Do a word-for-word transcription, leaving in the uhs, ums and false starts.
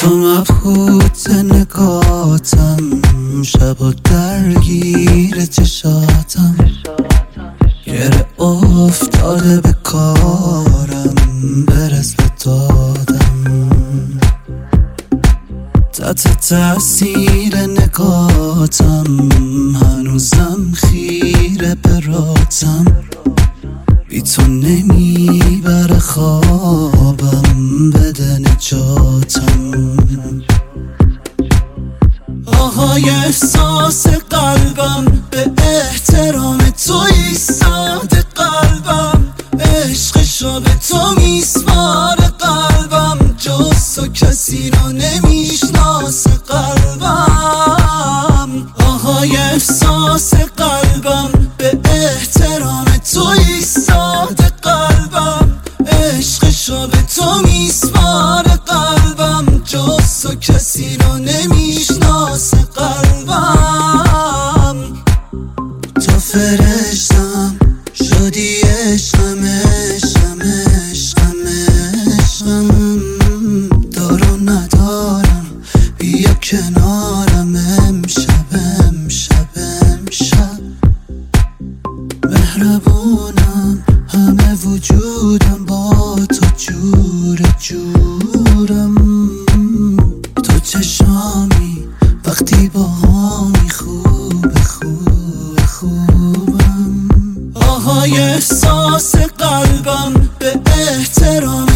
تو مبهوت نگاتم، شبا درگیر چشاتم، گره افتاده به کارم، برس به دادم. تحت تأثیر نگاتم، هنوزم خیره به راتم، بی تو نمیبره خوابم، بده نجاتم. آهای احساس قلبم، به احترام تو ایستاده قلبم، عشقشو به تو میسپاره قلبم، جز تو کسی رو نمیشناسه قلبم. آهای احساس قلبم، به احترام تو ایستاده قلبم، عشقشو به تو میسپاره قلبم، جز تو کسی رو نمیشناسه قلبم. تو فرشتم شدی عشقم عشقم عشقم عشقم، دارو ندارم بیا کنارم، امشب امشب امشب. مهربونم همه وجودم، با تو جور جورم، تو چشامی وقتی با همی خوب خوب خوبم. آهای احساس قلبم، به احترام